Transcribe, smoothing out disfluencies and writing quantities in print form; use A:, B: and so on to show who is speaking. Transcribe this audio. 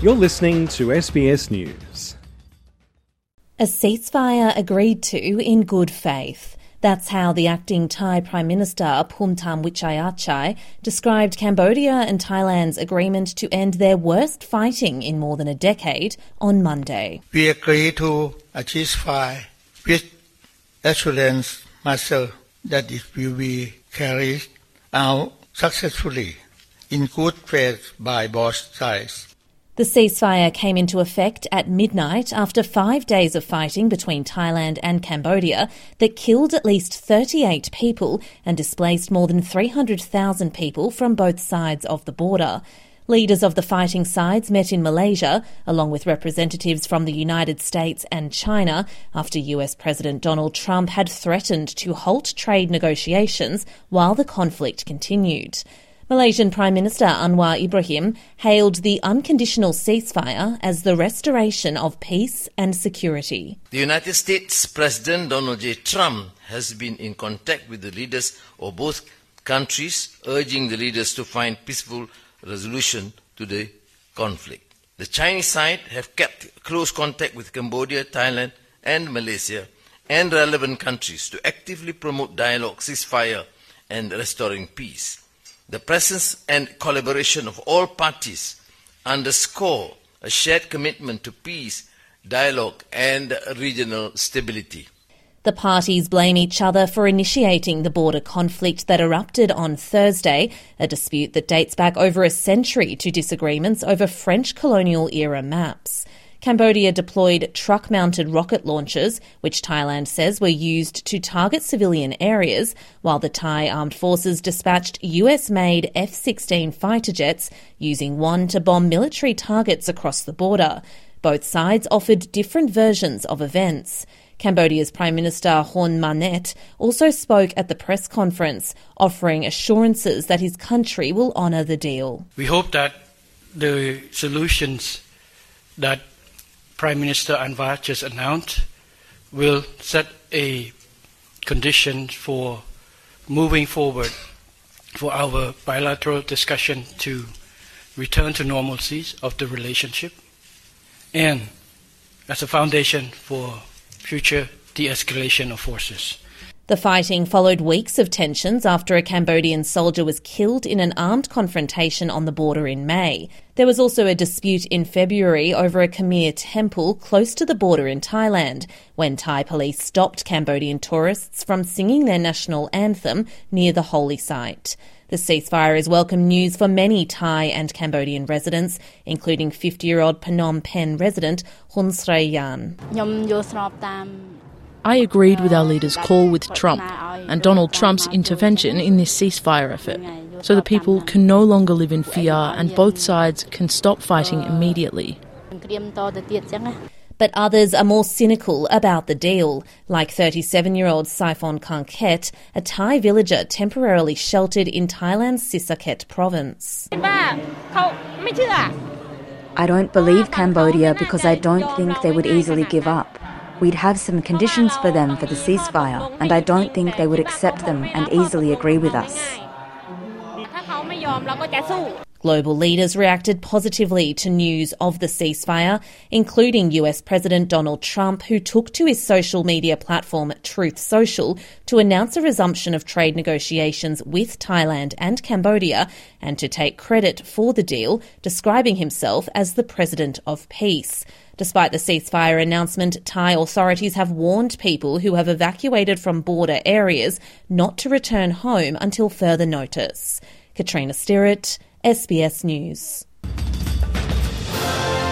A: You're listening to SBS News.
B: A ceasefire agreed to in good faith. That's how the acting Thai Prime Minister Phumtham Wechayachai described Cambodia and Thailand's agreement to end their worst fighting in more than a decade on Monday.
C: We agreed to a ceasefire with assurance myself that it will be carried out successfully in good faith by both sides.
B: The ceasefire came into effect at midnight after 5 days of fighting between Thailand and Cambodia that killed at least 38 people and displaced more than 300,000 people from both sides of the border. Leaders of the fighting sides met in Malaysia, along with representatives from the United States and China, after US President Donald Trump had threatened to halt trade negotiations while the conflict continued. Malaysian Prime Minister Anwar Ibrahim hailed the unconditional ceasefire as the restoration of peace and security.
D: The United States President Donald J. Trump has been in contact with the leaders of both countries, urging the leaders to find peaceful resolution to the conflict. The Chinese side have kept close contact with Cambodia, Thailand and Malaysia and relevant countries to actively promote dialogue, ceasefire and restoring peace. The presence and collaboration of all parties underscore a shared commitment to peace, dialogue and regional stability.
B: The parties blame each other for initiating the border conflict that erupted on Thursday, a dispute that dates back over a century to disagreements over French colonial-era maps. Cambodia deployed truck-mounted rocket launchers, which Thailand says were used to target civilian areas, while the Thai armed forces dispatched US-made F-16 fighter jets, using one to bomb military targets across the border. Both sides offered different versions of events. Cambodia's Prime Minister Hun Manet also spoke at the press conference, offering assurances that his country will honour the deal.
E: We hope that the solutions that Prime Minister Anwar just announced will set a condition for moving forward for our bilateral discussion to return to normalcy of the relationship and as a foundation for future de-escalation of forces.
B: The fighting followed weeks of tensions after a Cambodian soldier was killed in an armed confrontation on the border in May. There was also a dispute in February over a Khmer temple close to the border in Thailand, when Thai police stopped Cambodian tourists from singing their national anthem near the holy site. The ceasefire is welcome news for many Thai and Cambodian residents, including 50-year-old Phnom Penh resident Hun Sray Yan.
F: I agreed with our leader's call with Trump and Donald Trump's intervention in this ceasefire effort, so the people can no longer live in fear and both sides can stop fighting immediately.
B: But others are more cynical about the deal, like 37-year-old Saifon Kangkhet, a Thai villager temporarily sheltered in Thailand's Sisaket province.
G: I don't believe Cambodia because I don't think they would easily give up. We'd have some conditions for them for the ceasefire, and I don't think they would accept them and easily agree with us.
B: Global leaders reacted positively to news of the ceasefire, including US President Donald Trump, who took to his social media platform Truth Social to announce a resumption of trade negotiations with Thailand and Cambodia and to take credit for the deal, describing himself as the President of Peace. Despite the ceasefire announcement, Thai authorities have warned people who have evacuated from border areas not to return home until further notice. Katrina Stirrett, SBS News.